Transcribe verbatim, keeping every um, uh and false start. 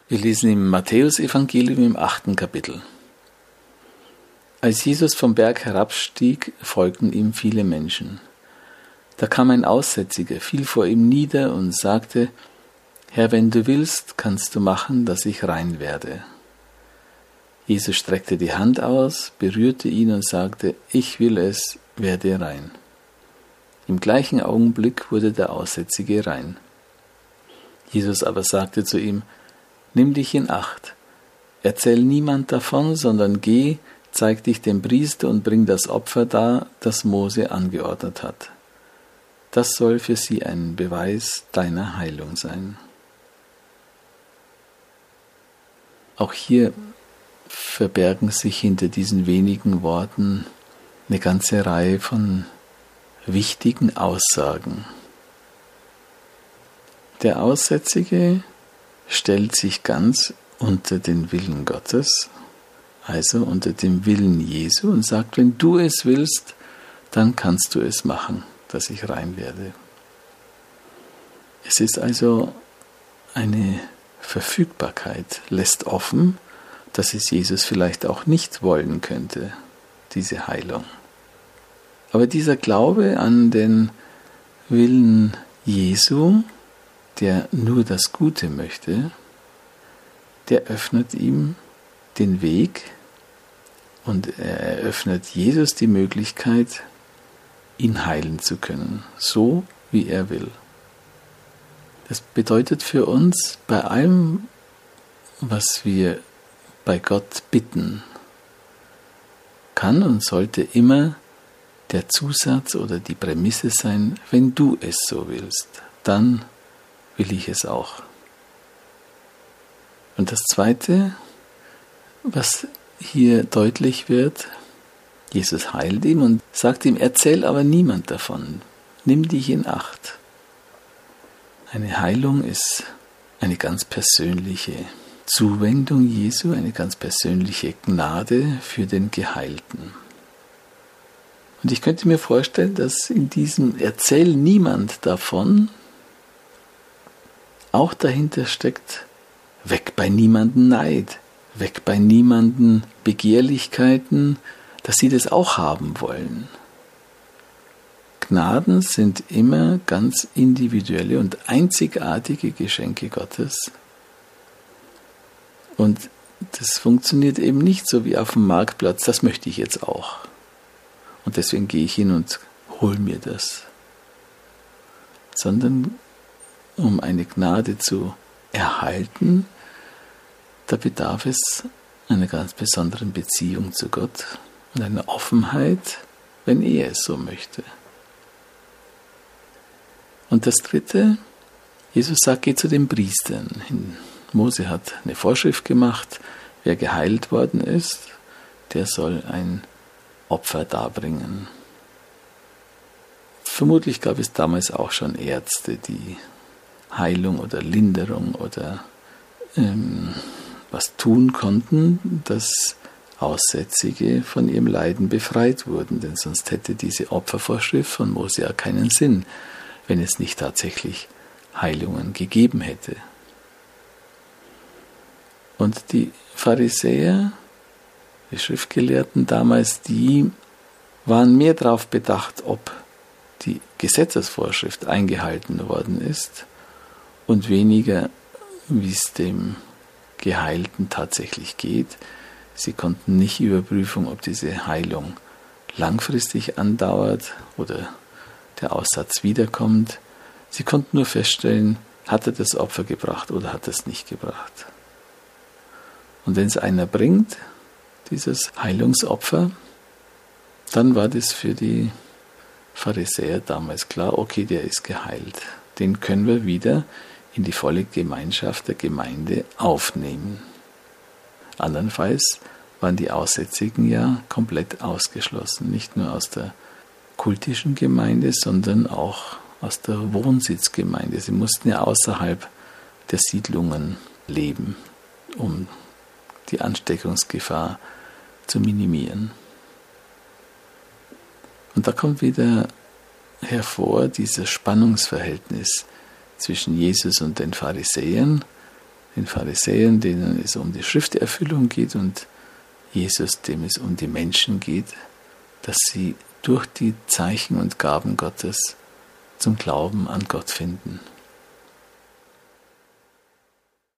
Wir lesen im Matthäusevangelium im achten Kapitel. Als Jesus vom Berg herabstieg, folgten ihm viele Menschen. Da kam ein Aussätziger, fiel vor ihm nieder und sagte: Herr, wenn du willst, kannst du machen, dass ich rein werde. Jesus streckte die Hand aus, berührte ihn und sagte: Ich will es, werde rein. Im gleichen Augenblick wurde der Aussätzige rein. Jesus aber sagte zu ihm: Nimm dich in Acht, erzähl niemand davon, sondern geh, zeig dich dem Priester und bring das Opfer dar, das Mose angeordnet hat. Das soll für sie ein Beweis deiner Heilung sein. Auch hier verbergen sich hinter diesen wenigen Worten eine ganze Reihe von wichtigen Aussagen. Der Aussätzige stellt sich ganz unter den Willen Gottes, also unter dem Willen Jesu, und sagt: Wenn du es willst, dann kannst du es machen, dass ich rein werde. Es ist also eine Verfügbarkeit, lässt offen, dass es Jesus vielleicht auch nicht wollen könnte, diese Heilung. Aber dieser Glaube an den Willen Jesu, der nur das Gute möchte, der öffnet ihm den Weg und er eröffnet Jesus die Möglichkeit, ihn heilen zu können, so wie er will. Das bedeutet für uns, bei allem, was wir bei Gott bitten, kann und sollte immer der Zusatz oder die Prämisse sein: Wenn du es so willst, dann will ich es auch. Und das Zweite, was hier deutlich wird: Jesus heilt ihn und sagt ihm: Erzähl aber niemand davon, nimm dich in Acht. Eine Heilung ist eine ganz persönliche Zuwendung Jesu, eine ganz persönliche Gnade für den Geheilten. Und ich könnte mir vorstellen, dass in diesem Erzähl niemand davon auch dahinter steckt: weg bei niemanden Neid, weg bei niemanden Begehrlichkeiten, dass sie das auch haben wollen. Gnaden sind immer ganz individuelle und einzigartige Geschenke Gottes. Und das funktioniert eben nicht so wie auf dem Marktplatz: Das möchte ich jetzt auch. Und deswegen gehe ich hin und hole mir das. Sondern um eine Gnade zu erhalten, da bedarf es einer ganz besonderen Beziehung zu Gott und einer Offenheit, wenn er es so möchte. Und das Dritte, Jesus sagt: Geh zu den Priestern hin. Mose hat eine Vorschrift gemacht: Wer geheilt worden ist, der soll ein Opfer darbringen. Vermutlich gab es damals auch schon Ärzte, die Heilung oder Linderung oder ähm, was tun konnten, dass Aussätzige von ihrem Leiden befreit wurden, denn sonst hätte diese Opfervorschrift von Mose ja keinen Sinn, wenn es nicht tatsächlich Heilungen gegeben hätte. Und die Pharisäer, die Schriftgelehrten damals, die waren mehr darauf bedacht, ob die Gesetzesvorschrift eingehalten worden ist und weniger, wie es dem Geheilten tatsächlich geht. Sie konnten nicht überprüfen, ob diese Heilung langfristig andauert oder der Aussatz wiederkommt. Sie konnten nur feststellen, hat er das Opfer gebracht oder hat er es nicht gebracht. Und wenn es einer bringt, dieses Heilungsopfer, dann war das für die Pharisäer damals klar: Okay, der ist geheilt. Den können wir wieder in die volle Gemeinschaft der Gemeinde aufnehmen. Andernfalls waren die Aussätzigen ja komplett ausgeschlossen, nicht nur aus der kultischen Gemeinde, sondern auch aus der Wohnsitzgemeinde. Sie mussten ja außerhalb der Siedlungen leben, um die Ansteckungsgefahr zu minimieren. Und da kommt wieder hervor dieses Spannungsverhältnis zwischen Jesus und den Pharisäern. den Pharisäern, denen es um die Schrifterfüllung geht, und Jesus, dem es um die Menschen geht, dass sie durch die Zeichen und Gaben Gottes zum Glauben an Gott finden.